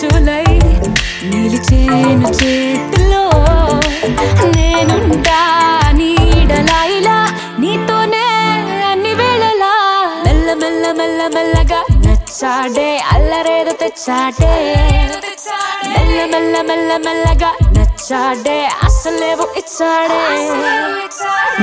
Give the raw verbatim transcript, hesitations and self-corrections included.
మంచులై నిలిచేను చేతిలో నేనుంటా నీడలా ఇలా నీతోనే అన్ని వేళలా మెల్ల మెల్ల మెల్ల మెల్లగా నచ్చాడే అల్లరేదో తెచ్చాడే మెల్ల మెల్ల మెల్ల మెల్లగా నచ్చాడే అసలేవో ఇచ్చాడే